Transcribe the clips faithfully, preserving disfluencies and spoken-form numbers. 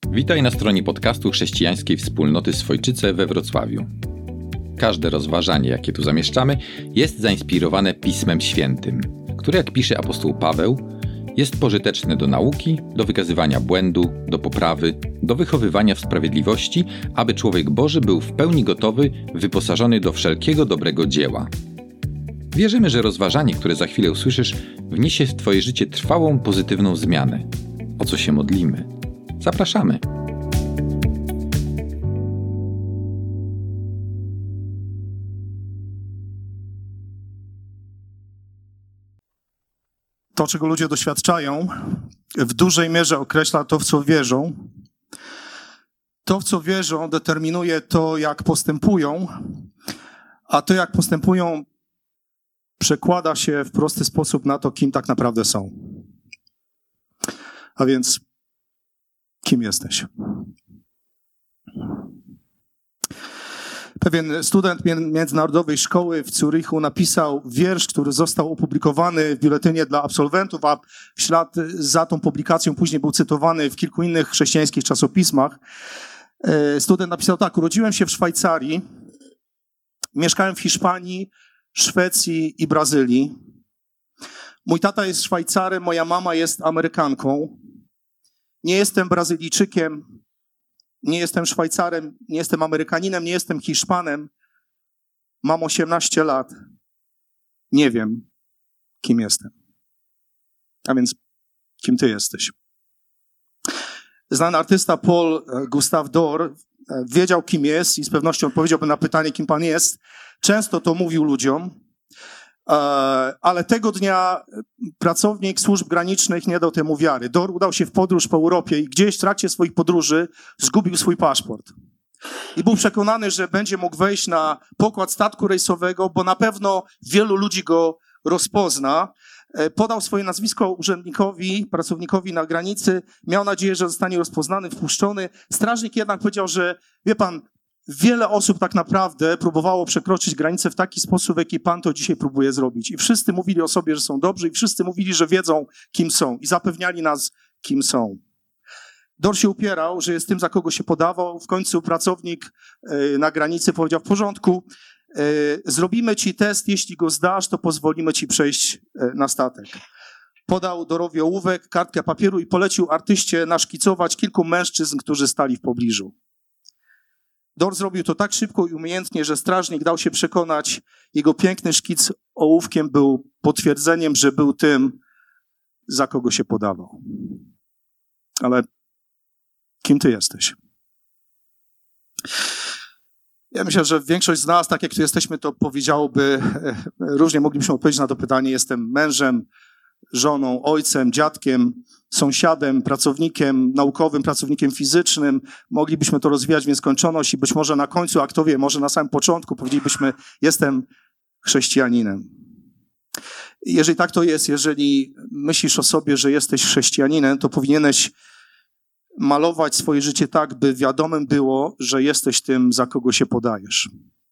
Witaj na stronie podcastu Chrześcijańskiej Wspólnoty Swojczyce we Wrocławiu. Każde rozważanie, jakie tu zamieszczamy, jest zainspirowane Pismem Świętym, które, jak pisze apostoł Paweł, jest pożyteczne do nauki, do wykazywania błędu, do poprawy, do wychowywania w sprawiedliwości, aby człowiek Boży był w pełni gotowy, wyposażony do wszelkiego dobrego dzieła. Wierzymy, że rozważanie, które za chwilę usłyszysz, wniesie w Twoje życie trwałą, pozytywną zmianę. O co się modlimy? Zapraszamy! To, czego ludzie doświadczają, w dużej mierze określa to, w co wierzą. To, w co wierzą, determinuje to, jak postępują, a to, jak postępują, przekłada się w prosty sposób na to, kim tak naprawdę są. A więc, kim jesteś? Pewien student międzynarodowej szkoły w Zurychu napisał wiersz, który został opublikowany w biuletynie dla absolwentów, a w ślad za tą publikacją później był cytowany w kilku innych chrześcijańskich czasopismach. Student napisał tak: urodziłem się w Szwajcarii, mieszkałem w Hiszpanii, Szwecji i Brazylii. Mój tata jest Szwajcarem, moja mama jest Amerykanką. Nie jestem Brazylijczykiem, nie jestem Szwajcarem, nie jestem Amerykaninem, nie jestem Hiszpanem. Mam osiemnaście lat. Nie wiem, kim jestem. A więc, kim ty jesteś? Znany artysta Paul Gustave Dore wiedział, kim jest i z pewnością odpowiedziałby na pytanie, kim pan jest. Często to mówił ludziom, ale tego dnia pracownik służb granicznych nie dał temu wiary. Dore udał się w podróż po Europie i gdzieś w trakcie swoich podróży zgubił swój paszport. I był przekonany, że będzie mógł wejść na pokład statku rejsowego, bo na pewno wielu ludzi go rozpozna. Podał swoje nazwisko urzędnikowi, pracownikowi na granicy. Miał nadzieję, że zostanie rozpoznany, wpuszczony. Strażnik jednak powiedział, że wie pan, wiele osób tak naprawdę próbowało przekroczyć granicę w taki sposób, w jaki pan to dzisiaj próbuje zrobić. I wszyscy mówili o sobie, że są dobrzy i wszyscy mówili, że wiedzą, kim są i zapewniali nas, kim są. Dore się upierał, że jest tym, za kogo się podawał. W końcu pracownik na granicy powiedział: w porządku, zrobimy ci test, jeśli go zdasz, to pozwolimy ci przejść na statek. Podał Dorowi ołówek, kartkę papieru i polecił artyście naszkicować kilku mężczyzn, którzy stali w pobliżu. Dore zrobił to tak szybko i umiejętnie, że strażnik dał się przekonać. Jego piękny szkic ołówkiem był potwierdzeniem, że był tym, za kogo się podawał. Ale kim ty jesteś? Ja myślę, że większość z nas, tak jak tu jesteśmy, to powiedziałoby, różnie moglibyśmy odpowiedzieć na to pytanie: jestem mężem, żoną, ojcem, dziadkiem, sąsiadem, pracownikiem naukowym, pracownikiem fizycznym. Moglibyśmy to rozwijać w nieskończoność i być może na końcu, a kto wie, może na samym początku powiedzielibyśmy: jestem chrześcijaninem. Jeżeli tak to jest, jeżeli myślisz o sobie, że jesteś chrześcijaninem, to powinieneś malować swoje życie tak, by wiadomym było, że jesteś tym, za kogo się podajesz.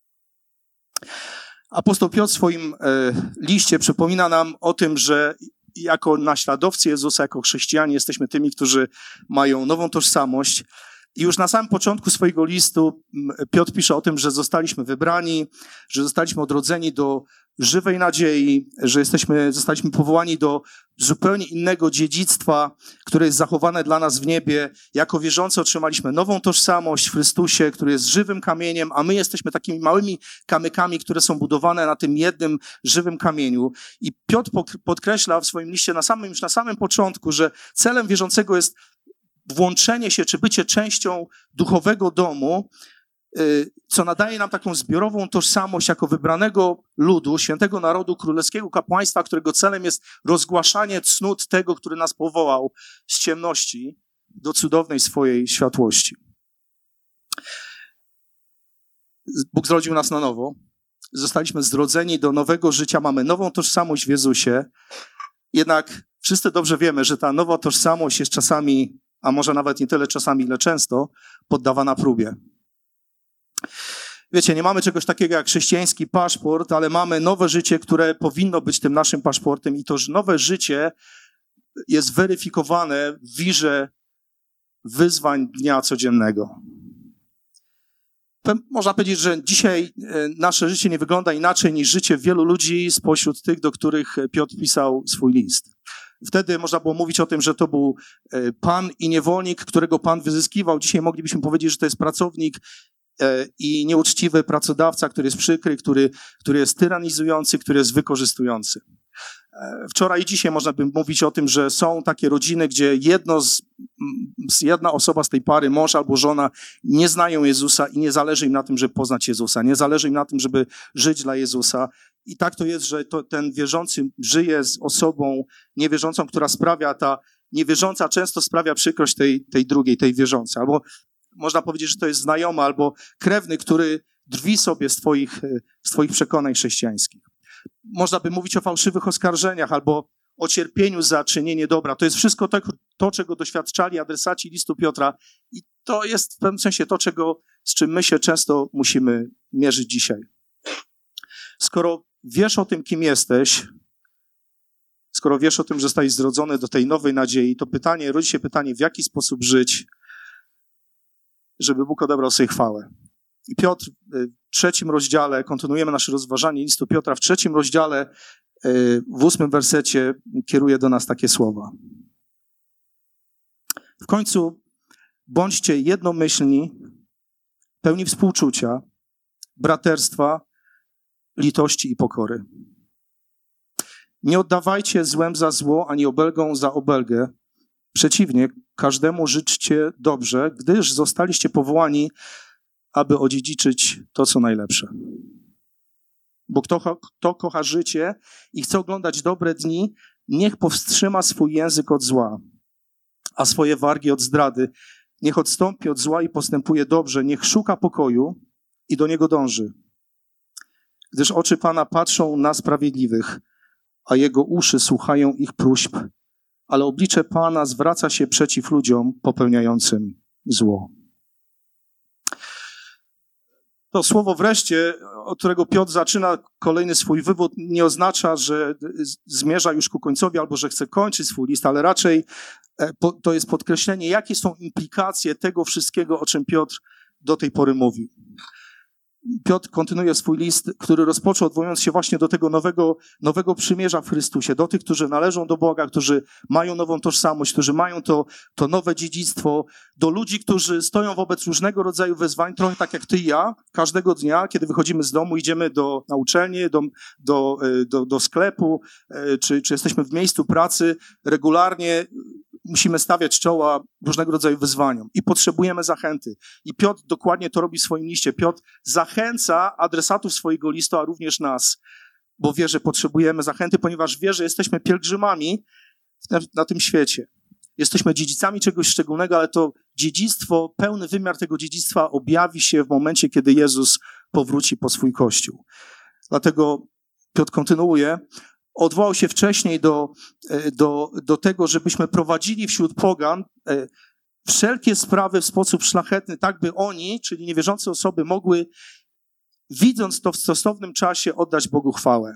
Apostoł Piotr w swoim e, liście przypomina nam o tym, że jako naśladowcy Jezusa, jako chrześcijanie jesteśmy tymi, którzy mają nową tożsamość. I już na samym początku swojego listu Piotr pisze o tym, że zostaliśmy wybrani, że zostaliśmy odrodzeni do żywej nadziei, że jesteśmy, zostaliśmy powołani do zupełnie innego dziedzictwa, które jest zachowane dla nas w niebie. Jako wierzący otrzymaliśmy nową tożsamość w Chrystusie, który jest żywym kamieniem, a my jesteśmy takimi małymi kamykami, które są budowane na tym jednym żywym kamieniu. I Piotr podkreśla w swoim liście na samym, już na samym początku, że celem wierzącego jest włączenie się, czy bycie częścią duchowego domu, co nadaje nam taką zbiorową tożsamość jako wybranego ludu, świętego narodu, królewskiego kapłaństwa, którego celem jest rozgłaszanie cnót tego, który nas powołał z ciemności do cudownej swojej światłości. Bóg zrodził nas na nowo. Zostaliśmy zrodzeni do nowego życia, mamy nową tożsamość w Jezusie. Jednak wszyscy dobrze wiemy, że ta nowa tożsamość jest czasami, a może nawet nie tyle czasami, ile często, poddawana próbie. Wiecie, nie mamy czegoś takiego jak chrześcijański paszport, ale mamy nowe życie, które powinno być tym naszym paszportem i to nowe życie jest weryfikowane w wirze wyzwań dnia codziennego. Można powiedzieć, że dzisiaj nasze życie nie wygląda inaczej niż życie wielu ludzi spośród tych, do których Piotr pisał swój list. Wtedy można było mówić o tym, że to był Pan i niewolnik, którego Pan wyzyskiwał. Dzisiaj moglibyśmy powiedzieć, że to jest pracownik i nieuczciwy pracodawca, który jest przykry, który, który jest tyranizujący, który jest wykorzystujący. Wczoraj i dzisiaj można by mówić o tym, że są takie rodziny, gdzie jedno z, jedna osoba z tej pary, mąż albo żona, nie znają Jezusa i nie zależy im na tym, żeby poznać Jezusa. Nie zależy im na tym, żeby żyć dla Jezusa. I tak to jest, że to, ten wierzący żyje z osobą niewierzącą, która sprawia, ta niewierząca często sprawia przykrość tej, tej drugiej, tej wierzącej. Albo można powiedzieć, że to jest znajomy albo krewny, który drwi sobie z twoich, z twoich przekonań chrześcijańskich. Można by mówić o fałszywych oskarżeniach albo o cierpieniu za czynienie dobra. To jest wszystko to, to, czego doświadczali adresaci listu Piotra i to jest w pewnym sensie to, czego, z czym my się często musimy mierzyć dzisiaj. Skoro wiesz o tym, kim jesteś, skoro wiesz o tym, że zostałeś zrodzony do tej nowej nadziei, to pytanie, rodzi się pytanie, w jaki sposób żyć, żeby Bóg odebrał sobie chwałę. I Piotr w trzecim rozdziale, kontynuujemy nasze rozważanie listu Piotra, w trzecim rozdziale, w ósmym wersecie kieruje do nas takie słowa. W końcu bądźcie jednomyślni, pełni współczucia, braterstwa, litości i pokory. Nie oddawajcie złem za zło, ani obelgą za obelgę. Przeciwnie, każdemu życzcie dobrze, gdyż zostaliście powołani, aby odziedziczyć to, co najlepsze. Bo kto, kto kocha życie i chce oglądać dobre dni, niech powstrzyma swój język od zła, a swoje wargi od zdrady. Niech odstąpi od zła i postępuje dobrze. Niech szuka pokoju i do niego dąży. Gdyż oczy Pana patrzą na sprawiedliwych, a jego uszy słuchają ich próśb, ale oblicze Pana zwraca się przeciw ludziom popełniającym zło. To słowo wreszcie, od którego Piotr zaczyna kolejny swój wywód, nie oznacza, że zmierza już ku końcowi albo że chce kończyć swój list, ale raczej to jest podkreślenie, jakie są implikacje tego wszystkiego, o czym Piotr do tej pory mówił. Piotr kontynuuje swój list, który rozpoczął odwołując się właśnie do tego nowego, nowego przymierza w Chrystusie, do tych, którzy należą do Boga, którzy mają nową tożsamość, którzy mają to, to nowe dziedzictwo, do ludzi, którzy stoją wobec różnego rodzaju wyzwań, trochę tak jak ty i ja, każdego dnia, kiedy wychodzimy z domu, idziemy do, na uczelnię, do, do, do, do sklepu, czy, czy jesteśmy w miejscu pracy, regularnie musimy stawiać czoła różnego rodzaju wyzwaniom i potrzebujemy zachęty. I Piotr dokładnie to robi w swoim liście. Piotr zachęca adresatów swojego listu, a również nas, bo wie, że potrzebujemy zachęty, ponieważ wie, że jesteśmy pielgrzymami na, na tym świecie. Jesteśmy dziedzicami czegoś szczególnego, ale to dziedzictwo, pełny wymiar tego dziedzictwa objawi się w momencie, kiedy Jezus powróci po swój Kościół. Dlatego Piotr kontynuuje. Odwołał się wcześniej do, do, do tego, żebyśmy prowadzili wśród pogan wszelkie sprawy w sposób szlachetny, tak by oni, czyli niewierzące osoby, mogły, widząc to w stosownym czasie, oddać Bogu chwałę.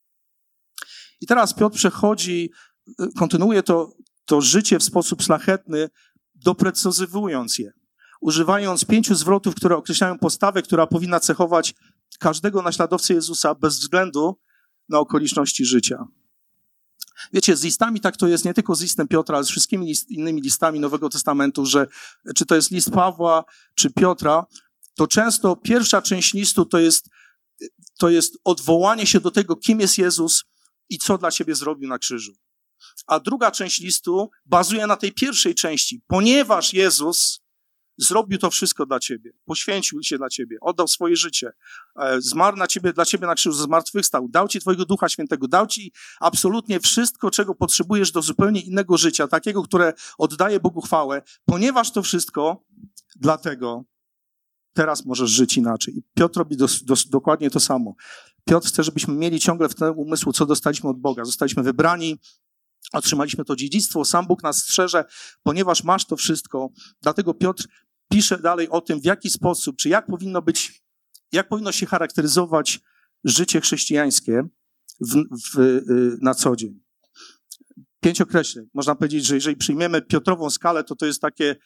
I teraz Piotr przechodzi, kontynuuje to, to życie w sposób szlachetny, doprecyzowując je, używając pięciu zwrotów, które określają postawę, która powinna cechować każdego naśladowcę Jezusa bez względu na okoliczności życia. Wiecie, z listami tak to jest nie tylko z listem Piotra, ale z wszystkimi list, innymi listami Nowego Testamentu, że czy to jest list Pawła, czy Piotra, to często pierwsza część listu to jest, to jest odwołanie się do tego, kim jest Jezus i co dla ciebie zrobił na krzyżu. A druga część listu bazuje na tej pierwszej części. Ponieważ Jezus zrobił to wszystko dla ciebie, poświęcił się dla ciebie, oddał swoje życie, zmarł na ciebie, dla ciebie na krzyżu, zmartwychwstał, dał ci twojego Ducha Świętego, dał ci absolutnie wszystko, czego potrzebujesz do zupełnie innego życia, takiego, które oddaje Bogu chwałę. Ponieważ to wszystko, dlatego teraz możesz żyć inaczej. I Piotr robi dos, dos, dokładnie to samo. Piotr chce, żebyśmy mieli ciągle w tym umysłu, co dostaliśmy od Boga. Zostaliśmy wybrani, otrzymaliśmy to dziedzictwo, sam Bóg nas strzeże, ponieważ masz to wszystko. Dlatego Piotr pisze dalej o tym, w jaki sposób, czy jak powinno być, jak powinno się charakteryzować życie chrześcijańskie w, w, na co dzień. Pięć określeń. Można powiedzieć, że jeżeli przyjmiemy Piotrową skalę, to to jest takie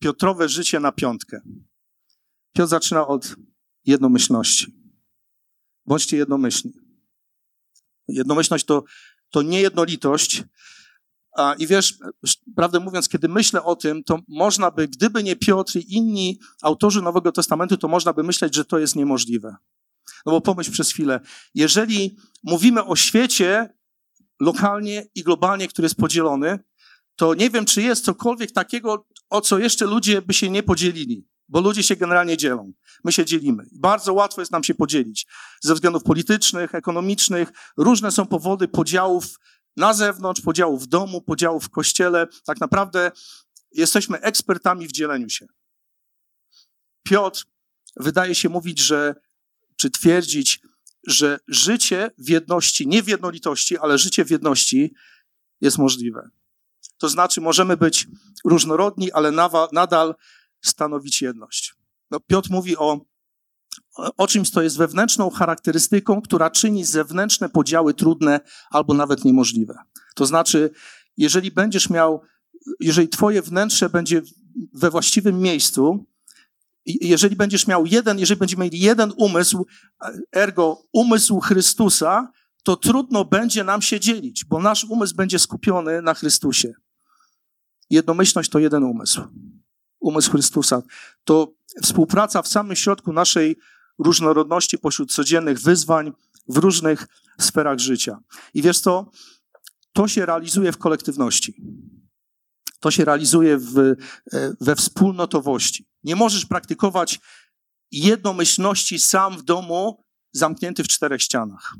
Piotrowe życie na piątkę. Piotr zaczyna od jednomyślności. Bądźcie jednomyślni. Jednomyślność to, to nie jednolitość. A, I wiesz, prawdę mówiąc, kiedy myślę o tym, to można by, gdyby nie Piotr i inni autorzy Nowego Testamentu, to można by myśleć, że to jest niemożliwe. No bo pomyśl przez chwilę, jeżeli mówimy o świecie lokalnie i globalnie, który jest podzielony, to nie wiem, czy jest cokolwiek takiego, o co jeszcze ludzie by się nie podzielili, bo ludzie się generalnie dzielą. My się dzielimy. Bardzo łatwo jest nam się podzielić ze względów politycznych, ekonomicznych. Różne są powody podziałów na zewnątrz, podziałów w domu, podziałów w kościele. Tak naprawdę jesteśmy ekspertami w dzieleniu się. Piotr wydaje się mówić, że, czy twierdzić, że życie w jedności, nie w jednolitości, ale życie w jedności jest możliwe. To znaczy możemy być różnorodni, ale nawa, nadal stanowić jedność. No, Piotr mówi o, o czymś, co jest wewnętrzną charakterystyką, która czyni zewnętrzne podziały trudne albo nawet niemożliwe. To znaczy, jeżeli będziesz miał, jeżeli twoje wnętrze będzie we właściwym miejscu, jeżeli będziesz miał jeden, jeżeli będziemy mieli jeden umysł, ergo umysł Chrystusa, to trudno będzie nam się dzielić, bo nasz umysł będzie skupiony na Chrystusie. Jednomyślność to jeden umysł. Umysł Chrystusa. To współpraca w samym środku naszej różnorodności pośród codziennych wyzwań w różnych sferach życia. I wiesz co? To się realizuje w kolektywności. To się realizuje w, we wspólnotowości. Nie możesz praktykować jednomyślności sam w domu, zamknięty w czterech ścianach.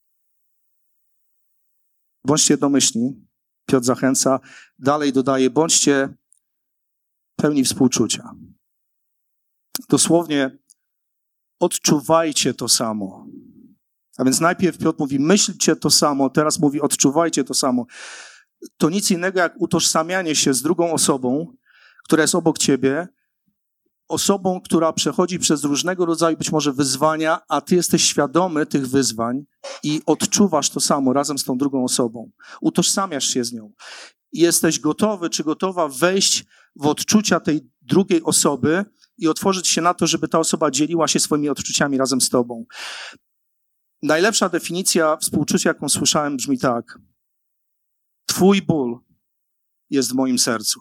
Bądźcie jednomyślni. Piotr zachęca. Dalej dodaje, bądźcie pełni współczucia. Dosłownie odczuwajcie to samo. A więc najpierw Piotr mówi, myślcie to samo, teraz mówi, odczuwajcie to samo. To nic innego jak utożsamianie się z drugą osobą, która jest obok ciebie, osobą, która przechodzi przez różnego rodzaju być może wyzwania, a ty jesteś świadomy tych wyzwań i odczuwasz to samo razem z tą drugą osobą. Utożsamiasz się z nią. I jesteś gotowy czy gotowa wejść w odczucia tej drugiej osoby i otworzyć się na to, żeby ta osoba dzieliła się swoimi odczuciami razem z tobą. Najlepsza definicja współczucia, jaką słyszałem, brzmi tak. Twój ból jest w moim sercu.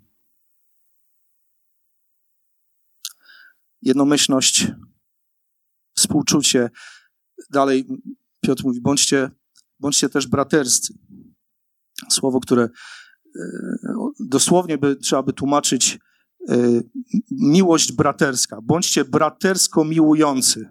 Jednomyślność, współczucie. Dalej Piotr mówi, bądźcie, bądźcie też braterscy. Słowo, które dosłownie by, trzeba by tłumaczyć miłość braterska. Bądźcie bratersko miłujący.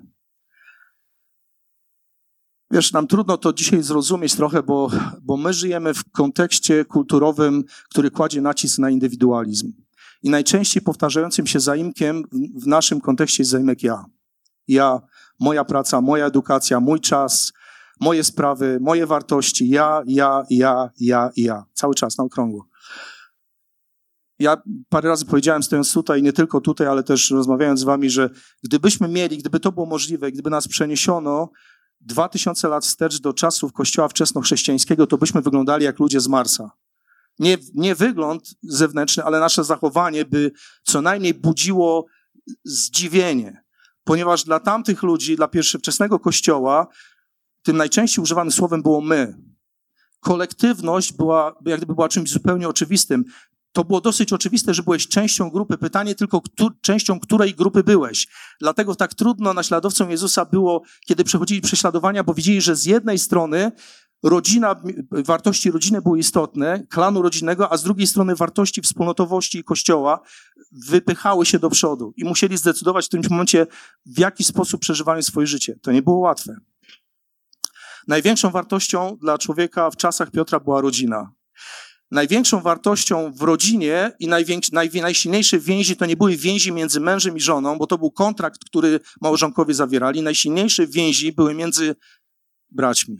Wiesz, nam trudno to dzisiaj zrozumieć trochę, bo, bo my żyjemy w kontekście kulturowym, który kładzie nacisk na indywidualizm. I najczęściej powtarzającym się zaimkiem w naszym kontekście jest zaimek ja. Ja, moja praca, moja edukacja, mój czas, moje sprawy, moje wartości. Ja, ja, ja, ja, ja. Cały czas na okrągło. Ja parę razy powiedziałem, stojąc tutaj, nie tylko tutaj, ale też rozmawiając z wami, że gdybyśmy mieli, gdyby to było możliwe, gdyby nas przeniesiono dwa tysiące lat wstecz do czasów kościoła wczesnochrześcijańskiego, to byśmy wyglądali jak ludzie z Marsa. Nie, nie wygląd zewnętrzny, ale nasze zachowanie by co najmniej budziło zdziwienie. Ponieważ dla tamtych ludzi, dla pierwszowczesnego kościoła, tym najczęściej używanym słowem było my. Kolektywność była, jak gdyby była czymś zupełnie oczywistym. To było dosyć oczywiste, że byłeś częścią grupy. Pytanie tylko, któ- częścią której grupy byłeś. Dlatego tak trudno naśladowcom Jezusa było, kiedy przechodzili prześladowania, bo widzieli, że z jednej strony rodzina, wartości rodziny były istotne, klanu rodzinnego, a z drugiej strony wartości wspólnotowości i Kościoła wypychały się do przodu i musieli zdecydować w którymś momencie, w jaki sposób przeżywają swoje życie. To nie było łatwe. Największą wartością dla człowieka w czasach Piotra była rodzina. Największą wartością w rodzinie i największy, naj, najsilniejsze więzi to nie były więzi między mężem i żoną, bo to był kontrakt, który małżonkowie zawierali. Najsilniejsze więzi były między braćmi.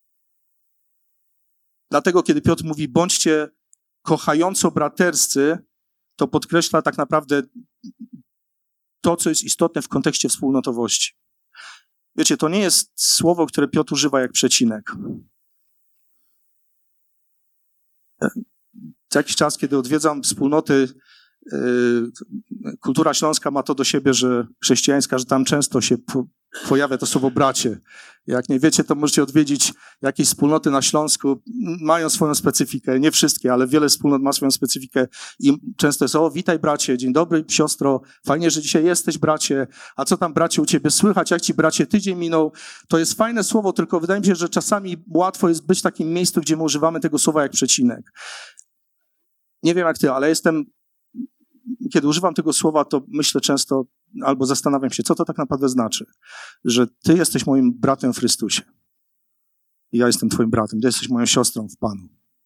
Dlatego, kiedy Piotr mówi, bądźcie kochająco braterscy, to podkreśla tak naprawdę to, co jest istotne w kontekście wspólnotowości. Wiecie, to nie jest słowo, które Piotr używa jak przecinek. Co jakiś czas, kiedy odwiedzam wspólnoty kultura śląska ma to do siebie, że chrześcijańska, że tam często się po, pojawia to słowo bracie. Jak nie wiecie, to możecie odwiedzić jakieś wspólnoty na Śląsku. Mają swoją specyfikę, nie wszystkie, ale wiele wspólnot ma swoją specyfikę i często jest: o, witaj bracie, dzień dobry siostro, fajnie, że dzisiaj jesteś bracie, a co tam bracie u ciebie słychać, jak ci bracie tydzień minął. To jest fajne słowo, tylko wydaje mi się, że czasami łatwo jest być w takim miejscu, gdzie my używamy tego słowa jak przecinek. Nie wiem jak ty, ale jestem, kiedy używam tego słowa, to myślę często albo zastanawiam się, co to tak naprawdę znaczy, że ty jesteś moim bratem w Chrystusie i ja jestem twoim bratem, ty jesteś moją siostrą w Panu.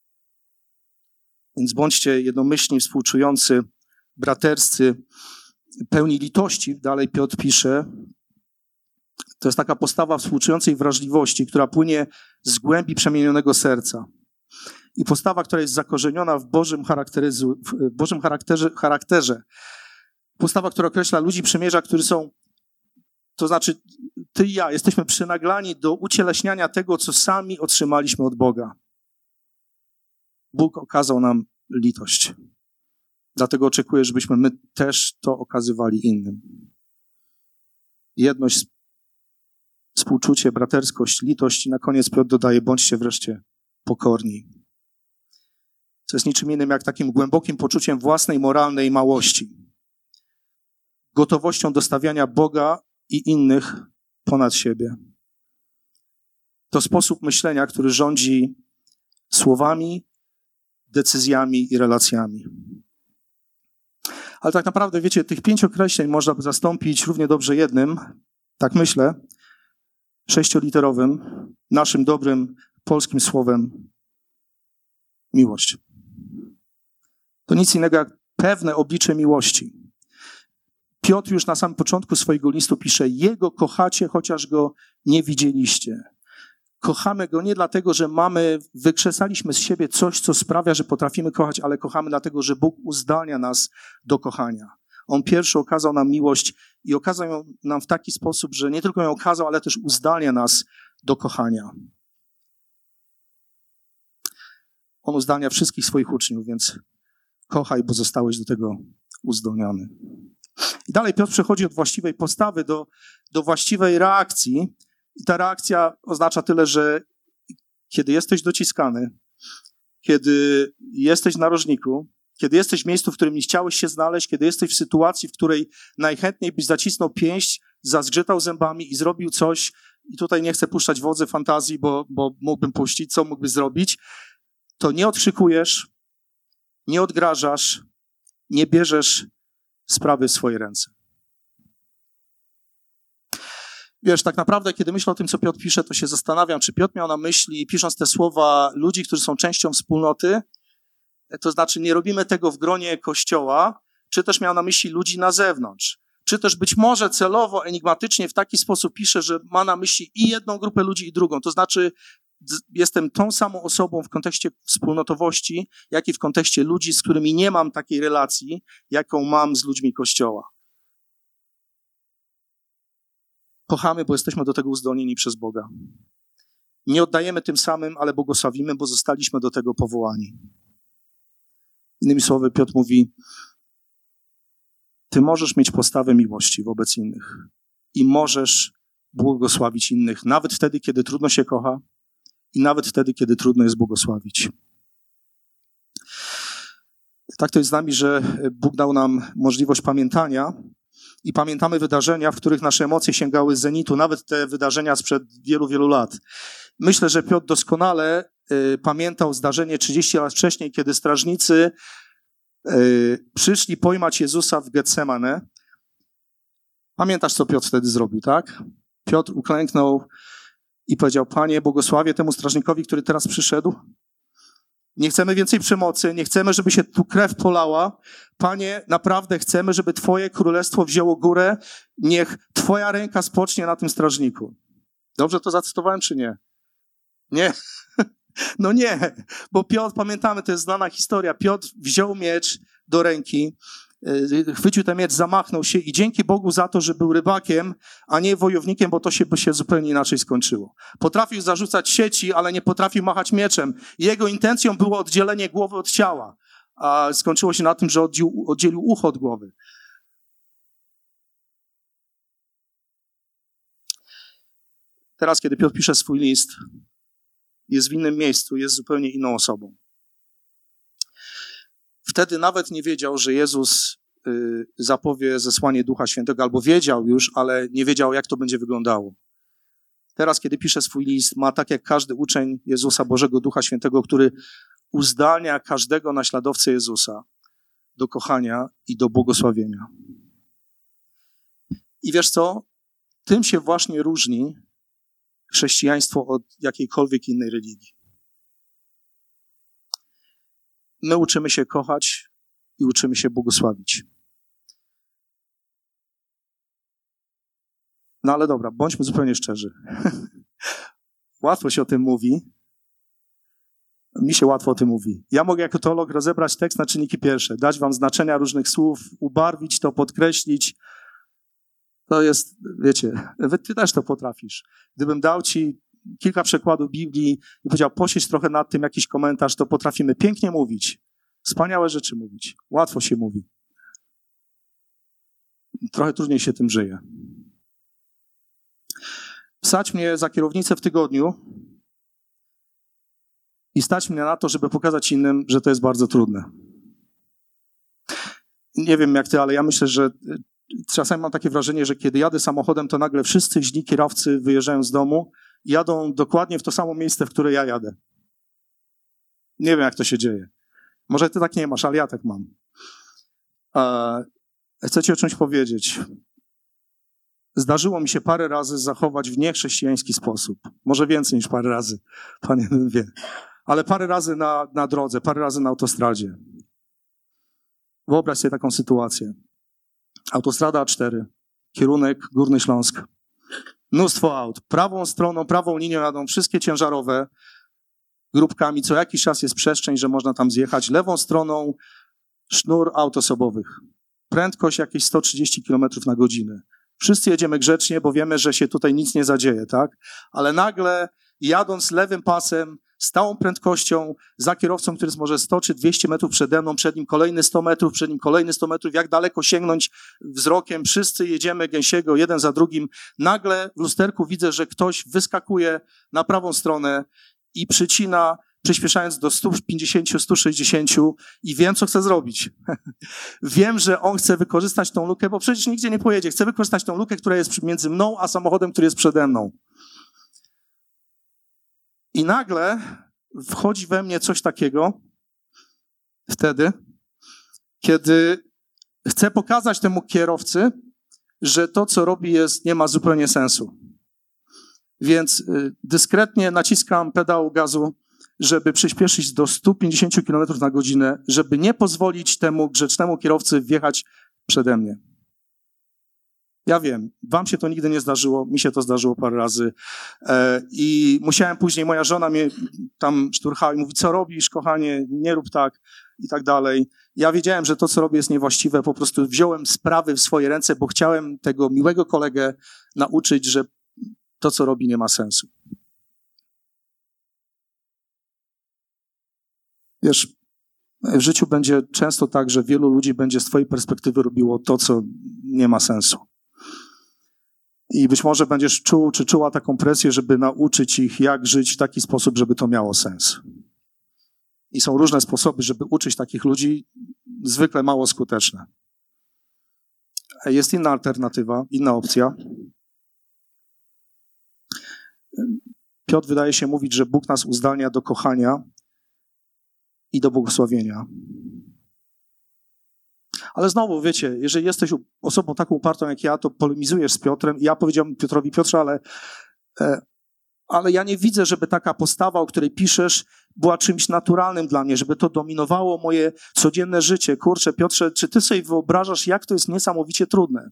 Więc bądźcie jednomyślni, współczujący, braterscy, pełni litości. Dalej Piotr pisze, to jest taka postawa współczującej wrażliwości, która płynie z głębi przemienionego serca. I postawa, która jest zakorzeniona w Bożym, w Bożym charakterze, charakterze. Postawa, która określa ludzi przymierza, którzy są, to znaczy ty i ja, jesteśmy przynaglani do ucieleśniania tego, co sami otrzymaliśmy od Boga. Bóg okazał nam litość. Dlatego oczekuję, żebyśmy my też to okazywali innym. Jedność, współczucie, braterskość, litość i na koniec Piotr dodaje, bądźcie wreszcie pokorni. Co jest niczym innym jak takim głębokim poczuciem własnej moralnej małości. Gotowością do stawiania Boga i innych ponad siebie. To sposób myślenia, który rządzi słowami, decyzjami i relacjami. Ale tak naprawdę, wiecie, tych pięć określeń można by zastąpić równie dobrze jednym, tak myślę, sześcioliterowym, naszym dobrym polskim słowem miłość. To nic innego jak pewne oblicze miłości. Piotr już na samym początku swojego listu pisze, Jego kochacie, chociaż Go nie widzieliście. Kochamy Go nie dlatego, że mamy, wykrzesaliśmy z siebie coś, co sprawia, że potrafimy kochać, ale kochamy dlatego, że Bóg uzdalnia nas do kochania. On pierwszy okazał nam miłość i okazał ją nam w taki sposób, że nie tylko ją okazał, ale też uzdalnia nas do kochania. On uzdalnia wszystkich swoich uczniów, więc kochaj, bo zostałeś do tego uzdolniony. I dalej Piotr przechodzi od właściwej postawy do, do właściwej reakcji. I ta reakcja oznacza tyle, że kiedy jesteś dociskany, kiedy jesteś w narożniku, kiedy jesteś w miejscu, w którym nie chciałeś się znaleźć, kiedy jesteś w sytuacji, w której najchętniej byś zacisnął pięść, zazgrzytał zębami i zrobił coś, i tutaj nie chcę puszczać wodzy fantazji, bo, bo mógłbym puścić, co mógłbyś zrobić, to nie odkrzykujesz, nie odgrażasz, nie bierzesz sprawy w swoje ręce. Wiesz, tak naprawdę, kiedy myślę o tym, co Piotr pisze, to się zastanawiam, czy Piotr miał na myśli, pisząc te słowa, ludzi, którzy są częścią wspólnoty, to znaczy nie robimy tego w gronie Kościoła, czy też miał na myśli ludzi na zewnątrz. Czy też być może celowo, enigmatycznie w taki sposób pisze, że ma na myśli i jedną grupę ludzi, i drugą. To znaczy jestem tą samą osobą w kontekście wspólnotowości, jak i w kontekście ludzi, z którymi nie mam takiej relacji, jaką mam z ludźmi Kościoła. Kochamy, bo jesteśmy do tego uzdolnieni przez Boga. Nie oddajemy tym samym, ale błogosławimy, bo zostaliśmy do tego powołani. Innymi słowy, Piotr mówi, ty możesz mieć postawę miłości wobec innych i możesz błogosławić innych, nawet wtedy, kiedy trudno się kocha i nawet wtedy, kiedy trudno jest błogosławić. Tak to jest z nami, że Bóg dał nam możliwość pamiętania i pamiętamy wydarzenia, w których nasze emocje sięgały zenitu, nawet te wydarzenia sprzed wielu, wielu lat. Myślę, że Piotr doskonale y, pamiętał zdarzenie trzydzieści lat wcześniej, kiedy strażnicy y, przyszli pojmać Jezusa w Getsemane. Pamiętasz, co Piotr wtedy zrobił, tak? Piotr uklęknął i powiedział, Panie, błogosławię temu strażnikowi, który teraz przyszedł. Nie chcemy więcej przemocy, nie chcemy, żeby się tu krew polała. Panie, naprawdę chcemy, żeby Twoje królestwo wzięło górę. Niech Twoja ręka spocznie na tym strażniku. Dobrze to zacytowałem, czy nie? Nie. No nie, bo Piotr, pamiętamy, to jest znana historia. Piotr wziął miecz do ręki, chwycił ten miecz, zamachnął się i dzięki Bogu za to, że był rybakiem, a nie wojownikiem, bo to się by się zupełnie inaczej skończyło. Potrafił zarzucać sieci, ale nie potrafił machać mieczem. Jego intencją było oddzielenie głowy od ciała. a skończyło się na tym, że oddzielił, oddzielił ucho od głowy. Teraz, kiedy Piotr pisze swój list, jest w innym miejscu, jest zupełnie inną osobą. Wtedy nawet nie wiedział, że Jezus y, zapowie zesłanie Ducha Świętego, albo wiedział już, ale nie wiedział, jak to będzie wyglądało. Teraz, kiedy pisze swój list, ma tak jak każdy uczeń Jezusa, Bożego Ducha Świętego, który uzdalnia każdego naśladowcę Jezusa do kochania i do błogosławienia. I wiesz co? Tym się właśnie różni chrześcijaństwo od jakiejkolwiek innej religii. My uczymy się kochać i uczymy się błogosławić. No ale dobra, bądźmy zupełnie szczerzy. Łatwo się o tym mówi. Mi się łatwo o tym mówi. Ja mogę jako teolog rozebrać tekst na czynniki pierwsze, dać wam znaczenia różnych słów, ubarwić to, podkreślić. To jest, wiecie, ty też to potrafisz. Gdybym dał ci kilka przekładów Biblii i powiedział, posiedź trochę nad tym jakiś komentarz, to potrafimy pięknie mówić. Wspaniałe rzeczy mówić. Łatwo się mówi. Trochę trudniej się tym żyje. Wsadź mnie za kierownicę w tygodniu i stać mnie na to, żeby pokazać innym, że to jest bardzo trudne. Nie wiem jak ty, ale ja myślę, że czasami mam takie wrażenie, że kiedy jadę samochodem, to nagle wszyscy źli kierowcy wyjeżdżają z domu i jadą dokładnie w to samo miejsce, w które ja jadę. Nie wiem, jak to się dzieje. Może ty tak nie masz, ale ja tak mam. Eee, chcę ci o czymś powiedzieć. Zdarzyło mi się parę razy zachować w niechrześcijański sposób. Może więcej niż parę razy, pan jeden wie. Ale parę razy na, na drodze, parę razy na autostradzie. Wyobraź sobie taką sytuację. Autostrada A cztery, kierunek Górny Śląsk. Mnóstwo aut. Prawą stroną, prawą linią jadą wszystkie ciężarowe grupkami. Co jakiś czas jest przestrzeń, że można tam zjechać. Lewą stroną sznur aut osobowych. Prędkość jakieś sto trzydzieści kilometrów na godzinę. Wszyscy jedziemy grzecznie, bo wiemy, że się tutaj nic nie zadzieje, tak? Ale nagle jadąc lewym pasem, stałą prędkością, za kierowcą, który jest może sto czy dwieście metrów przede mną, przed nim kolejny sto metrów, przed nim kolejny sto metrów, jak daleko sięgnąć wzrokiem, wszyscy jedziemy gęsiego, jeden za drugim. Nagle w lusterku widzę, że ktoś wyskakuje na prawą stronę i przycina, przyspieszając do sto pięćdziesiąt do stu sześćdziesięciu i wiem, co chce zrobić. Wiem, że on chce wykorzystać tą lukę, bo przecież nigdzie nie pojedzie. Chce wykorzystać tą lukę, która jest między mną a samochodem, który jest przede mną. I nagle wchodzi we mnie coś takiego wtedy, kiedy chcę pokazać temu kierowcy, że to, co robi, jest, nie ma zupełnie sensu. Więc dyskretnie naciskam pedał gazu, żeby przyspieszyć do stu pięćdziesięciu kilometrów na godzinę, żeby nie pozwolić temu grzecznemu kierowcy wjechać przede mnie. Ja wiem, wam się to nigdy nie zdarzyło, mi się to zdarzyło parę razy e, i musiałem później, moja żona mnie tam szturchała i mówi, co robisz, kochanie, nie rób tak i tak dalej. Ja wiedziałem, że to, co robię, jest niewłaściwe, po prostu wziąłem sprawy w swoje ręce, bo chciałem tego miłego kolegę nauczyć, że to, co robi, nie ma sensu. Wiesz, w życiu będzie często tak, że wielu ludzi będzie z twojej perspektywy robiło to, co nie ma sensu. I być może będziesz czuł, czy czuła taką presję, żeby nauczyć ich, jak żyć w taki sposób, żeby to miało sens. I są różne sposoby, żeby uczyć takich ludzi, zwykle mało skuteczne. Jest inna alternatywa, inna opcja. Piotr wydaje się mówić, że Bóg nas uzdalnia do kochania i do błogosławienia. Ale znowu, wiecie, jeżeli jesteś osobą taką upartą jak ja, to polemizujesz z Piotrem. I ja powiedziałem Piotrowi, Piotrze, ale, ale ja nie widzę, żeby taka postawa, o której piszesz, była czymś naturalnym dla mnie, żeby to dominowało moje codzienne życie. Kurczę, Piotrze, czy ty sobie wyobrażasz, jak to jest niesamowicie trudne?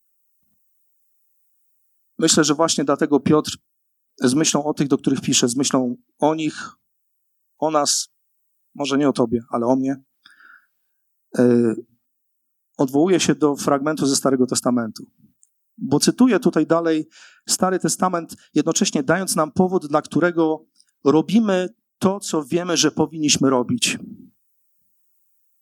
Myślę, że właśnie dlatego Piotr z myślą o tych, do których pisze, z myślą o nich, o nas, może nie o tobie, ale o mnie, yy, odwołuje się do fragmentu ze Starego Testamentu. Bo cytuję tutaj dalej Stary Testament, jednocześnie dając nam powód, dla którego robimy to, co wiemy, że powinniśmy robić.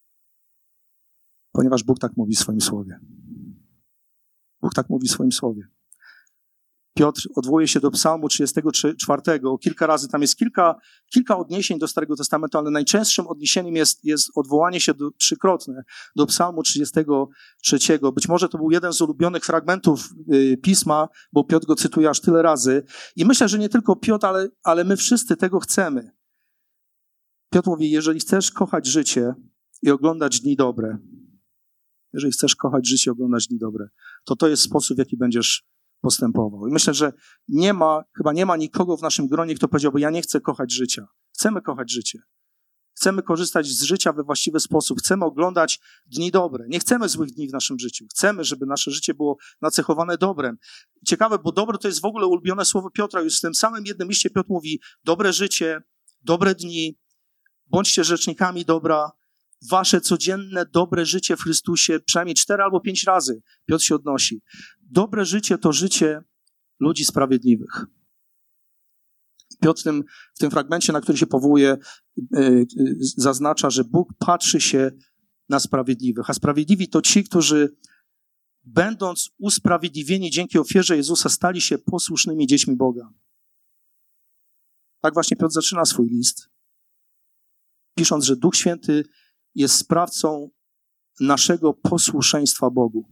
Ponieważ Bóg tak mówi w swoim słowie. Bóg tak mówi w swoim słowie. Piotr odwołuje się do Psalmu trzydziestego czwartego. Kilka razy, tam jest kilka, kilka odniesień do Starego Testamentu, ale najczęstszym odniesieniem jest, jest odwołanie się do, trzykrotne do Psalmu trzydziestego trzeciego. Być może to był jeden z ulubionych fragmentów y, Pisma, bo Piotr go cytuje aż tyle razy. I myślę, że nie tylko Piotr, ale, ale my wszyscy tego chcemy. Piotr mówi, jeżeli chcesz kochać życie i oglądać dni dobre, jeżeli chcesz kochać życie i oglądać dni dobre, to to jest sposób, w jaki będziesz postępował. I myślę, że nie ma, chyba nie ma nikogo w naszym gronie, kto powiedziałby, ja nie chcę kochać życia. Chcemy kochać życie. Chcemy korzystać z życia we właściwy sposób. Chcemy oglądać dni dobre. Nie chcemy złych dni w naszym życiu. Chcemy, żeby nasze życie było nacechowane dobrem. Ciekawe, bo dobro to jest w ogóle ulubione słowo Piotra. Już w tym samym jednym liście Piotr mówi, dobre życie, dobre dni, bądźcie rzecznikami dobra. Wasze codzienne, dobre życie w Chrystusie, przynajmniej cztery albo pięć razy Piotr się odnosi. Dobre życie to życie ludzi sprawiedliwych. Piotr w tym, w tym fragmencie, na który się powołuje, yy, yy, zaznacza, że Bóg patrzy się na sprawiedliwych, a sprawiedliwi to ci, którzy będąc usprawiedliwieni dzięki ofierze Jezusa, stali się posłusznymi dziećmi Boga. Tak właśnie Piotr zaczyna swój list, pisząc, że Duch Święty jest sprawcą naszego posłuszeństwa Bogu.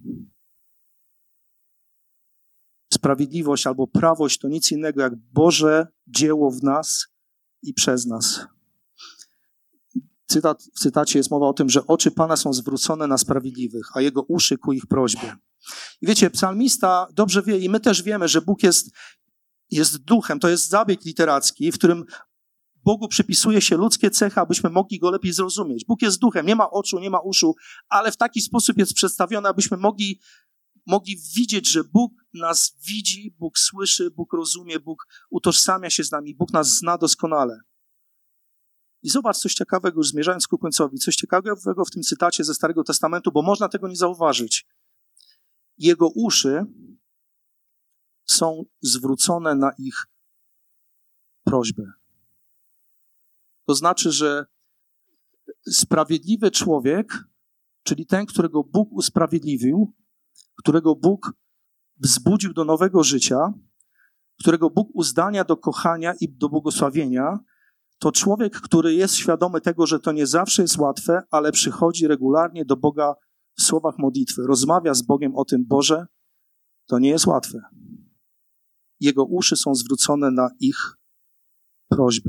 Sprawiedliwość albo prawość to nic innego jak Boże dzieło w nas i przez nas. Cytat, w cytacie jest mowa o tym, że oczy Pana są zwrócone na sprawiedliwych, a Jego uszy ku ich prośbie. I wiecie, psalmista dobrze wie i my też wiemy, że Bóg jest, jest duchem. To jest zabieg literacki, w którym Bogu przypisuje się ludzkie cechy, abyśmy mogli Go lepiej zrozumieć. Bóg jest duchem, nie ma oczu, nie ma uszu, ale w taki sposób jest przedstawiony, abyśmy mogli, mogli widzieć, że Bóg nas widzi, Bóg słyszy, Bóg rozumie, Bóg utożsamia się z nami, Bóg nas zna doskonale. I zobacz coś ciekawego, już zmierzając ku końcowi, coś ciekawego w tym cytacie ze Starego Testamentu, bo można tego nie zauważyć. Jego uszy są zwrócone na ich prośbę. To znaczy, że sprawiedliwy człowiek, czyli ten, którego Bóg usprawiedliwił, którego Bóg wzbudził do nowego życia, którego Bóg uzdania do kochania i do błogosławienia, to człowiek, który jest świadomy tego, że to nie zawsze jest łatwe, ale przychodzi regularnie do Boga w słowach modlitwy, rozmawia z Bogiem o tym, Boże, to nie jest łatwe. Jego uszy są zwrócone na ich prośbę.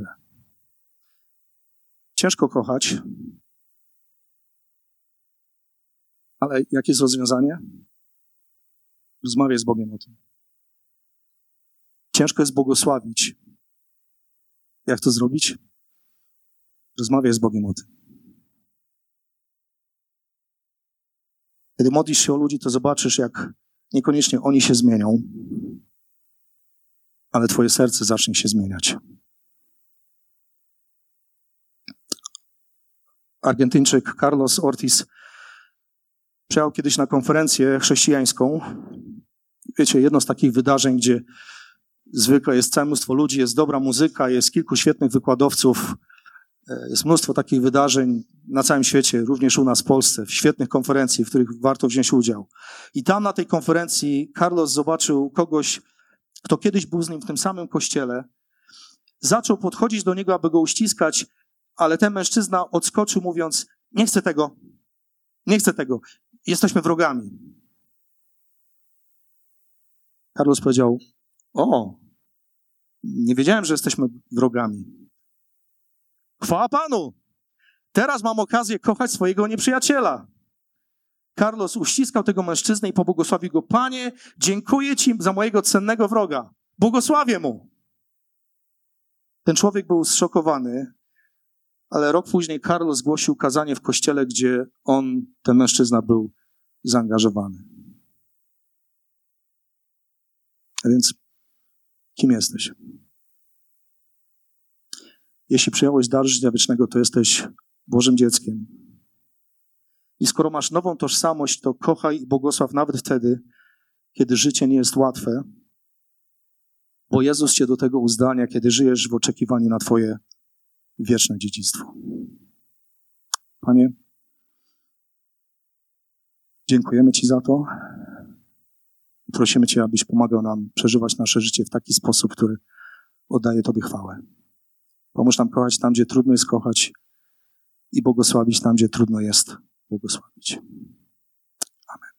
Ciężko kochać, ale jakie jest rozwiązanie? Rozmawiaj z Bogiem o tym. Ciężko jest błogosławić. Jak to zrobić? Rozmawiaj z Bogiem o tym. Kiedy modlisz się o ludzi, to zobaczysz, jak niekoniecznie oni się zmienią, ale twoje serce zacznie się zmieniać. Argentyńczyk Carlos Ortiz przyjechał kiedyś na konferencję chrześcijańską. Wiecie, jedno z takich wydarzeń, gdzie zwykle jest całe mnóstwo ludzi, jest dobra muzyka, jest kilku świetnych wykładowców, jest mnóstwo takich wydarzeń na całym świecie, również u nas w Polsce, w świetnych konferencji, w których warto wziąć udział. I tam na tej konferencji Carlos zobaczył kogoś, kto kiedyś był z nim w tym samym kościele. Zaczął podchodzić do niego, aby go uściskać, ale ten mężczyzna odskoczył, mówiąc, nie chcę tego, nie chcę tego, jesteśmy wrogami. Carlos powiedział, o, nie wiedziałem, że jesteśmy wrogami. Chwała Panu! Teraz mam okazję kochać swojego nieprzyjaciela. Carlos uściskał tego mężczyznę i pobłogosławił go. Panie, dziękuję Ci za mojego cennego wroga. Błogosławię mu. Ten człowiek był zszokowany, ale rok później Carlos zgłosił kazanie w kościele, gdzie on, ten mężczyzna, był zaangażowany. A więc kim jesteś? Jeśli przyjąłeś dar życia wiecznego, to jesteś Bożym dzieckiem. I skoro masz nową tożsamość, to kochaj i błogosław nawet wtedy, kiedy życie nie jest łatwe, bo Jezus cię do tego uzdania, kiedy żyjesz w oczekiwaniu na twoje wieczne dziedzictwo. Panie, Dziękujemy Ci za to. Prosimy Cię, abyś pomagał nam przeżywać nasze życie w taki sposób, który oddaje Tobie chwałę. Pomóż nam kochać tam, gdzie trudno jest kochać i błogosławić tam, gdzie trudno jest błogosławić. Amen.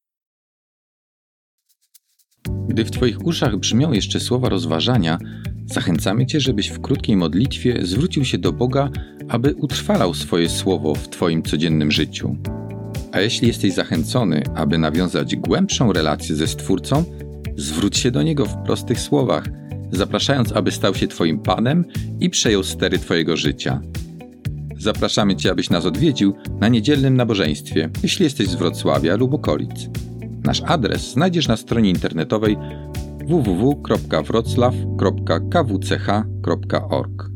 Gdy w Twoich uszach brzmią jeszcze słowa rozważania, zachęcamy Cię, żebyś w krótkiej modlitwie zwrócił się do Boga, aby utrwalał swoje słowo w Twoim codziennym życiu. A jeśli jesteś zachęcony, aby nawiązać głębszą relację ze Stwórcą, zwróć się do Niego w prostych słowach, zapraszając, aby stał się Twoim Panem i przejął stery Twojego życia. Zapraszamy Cię, abyś nas odwiedził na niedzielnym nabożeństwie, jeśli jesteś z Wrocławia lub okolic. Nasz adres znajdziesz na stronie internetowej w w w kropka wroclaw kropka k w c h kropka org.